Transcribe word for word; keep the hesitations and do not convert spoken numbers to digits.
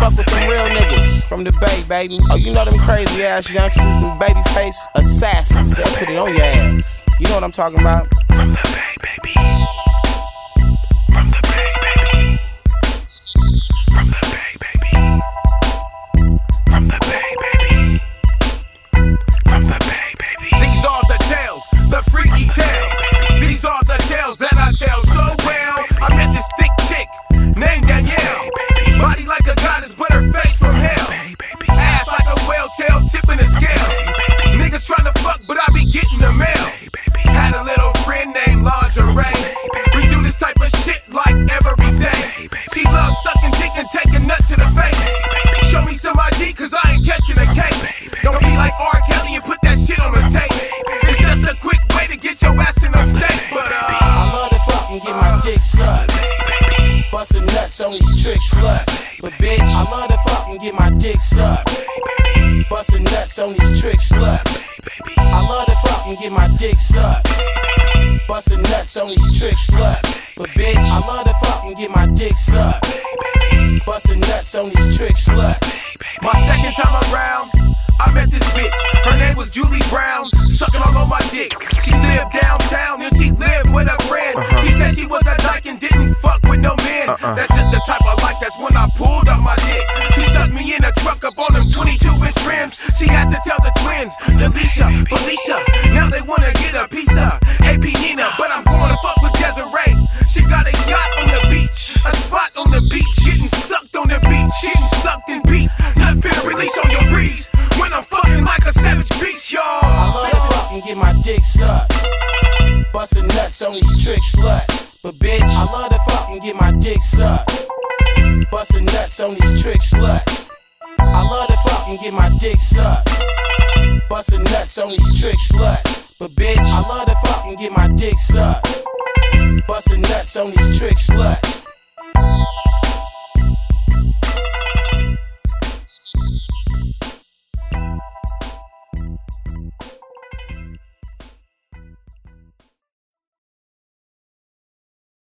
fuck with them real niggas from the Bay, baby. Oh, you know them crazy ass youngsters, them baby face assassins. They put it on your ass. You know what I'm talking about? From the Bay, baby. From the Bay, baby. From the Bay, baby. From the Bay, baby. From the Bay, baby. These are the tales, the freaky tales. These are the tales that I tell so well. I met this thick chick named Danielle. Body like a goddess, but her face from hell. Ass like a whale tail, tipping the scale. Niggas tryna fuck, but I be getting the mail. Had a little friend named Lingerie. We do this type of shit like every day. She loves sucking dick and taking nut to the face. Show me some I D, cause I ain't catching a case. Don't be like R. Kelly and put that shit on the tape. It's just a quick way to get your ass in a state. But uh, I love to fucking get my dick sucked. Bustin' nuts on these trick sluts. But bitch, I love to fucking get my dick sucked. Bustin' nuts on these trick sluts. I love to fucking get my dick sucked. Bustin' nuts on these trick sluts. But bitch, I love to fucking get my dick sucked. Bustin' nuts on these trick sluts. My second time around, I met this bitch. Her name was Julie Brown, sucking all on my dick. She lived downtown and she lived with a friend. Uh-huh. She said she was a dyke and didn't fuck with no men. Uh-uh. That's just the type I like, that's when I pulled up my dick. She sucked me in a truck up on them twenty-two inch rims. She had to tell the twins, Delisha, Felicia, now they wanna get a piece of. Hey P Nina, but I'm going to fuck with Desiree. She got a yacht on the beach, a spot on the beach, getting sucked on the beach, getting sucked in beats. Not finna release on your breeze when I'm fucking like a savage beast, y'all. I love to fucking get my dick sucked. Bustin' nuts on these trick sluts. But bitch, I love to fucking get my dick sucked. Bustin' nuts on these trick sluts. I love to fucking get my dick sucked. Bustin' nuts on these trick sluts. But bitch, I love to fucking get my dick sucked. Bustin' nuts on these trick sluts.